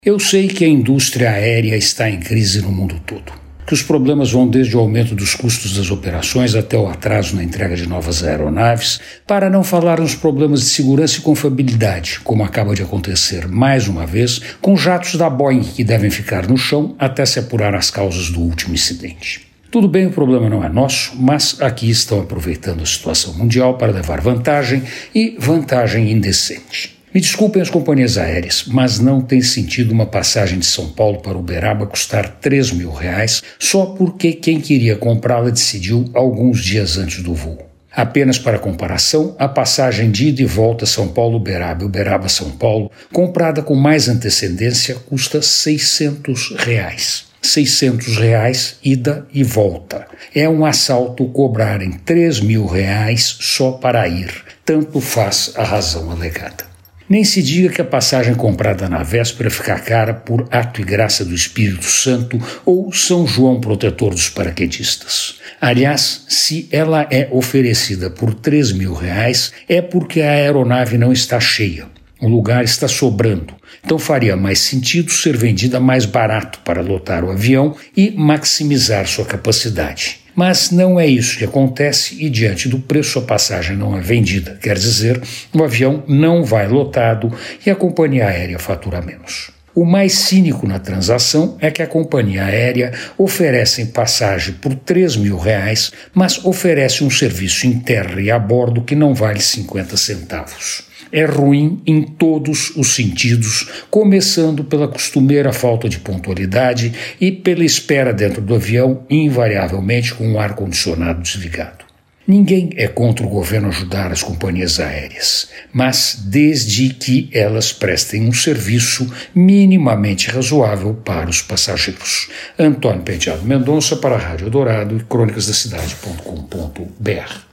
Eu sei que a indústria aérea está em crise no mundo todo, que os problemas vão desde o aumento dos custos das operações até o atraso na entrega de novas aeronaves, para não falar nos problemas de segurança e confiabilidade, como acaba de acontecer mais uma vez com jatos da Boeing que devem ficar no chão até se apurar as causas do último incidente. Tudo bem, o problema não é nosso, mas aqui estão aproveitando a situação mundial para levar vantagem e vantagem indecente. Me desculpem as companhias aéreas, mas não tem sentido uma passagem de São Paulo para Uberaba custar R$3.000 só porque quem queria comprá-la decidiu alguns dias antes do voo. Apenas para comparação, a passagem de ida e volta São Paulo-Uberaba e Uberaba-São Paulo, comprada com mais antecedência, custa R$600. R$600 ida e volta. É um assalto cobrarem R$3.000 só para ir. Tanto faz a razão alegada. Nem se diga que a passagem comprada na véspera fica cara por ato e graça do Espírito Santo ou São João protetor dos paraquedistas. Aliás, se ela é oferecida por R$3.000, é porque a aeronave não está cheia. O lugar está sobrando, então faria mais sentido ser vendida mais barato para lotar o avião e maximizar sua capacidade. Mas não é isso que acontece e diante do preço a passagem não é vendida, quer dizer, o avião não vai lotado e a companhia aérea fatura menos. O mais cínico na transação é que a companhia aérea oferece passagem por R$3.000, mas oferece um serviço em terra e a bordo que não vale 50 centavos. É ruim em todos os sentidos, começando pela costumeira falta de pontualidade e pela espera dentro do avião, invariavelmente com o ar-condicionado desligado. Ninguém é contra o governo ajudar as companhias aéreas, mas desde que elas prestem um serviço minimamente razoável para os passageiros. Antônio Penteado Mendonça para a Rádio Dourado e crônicasdacidade.com.br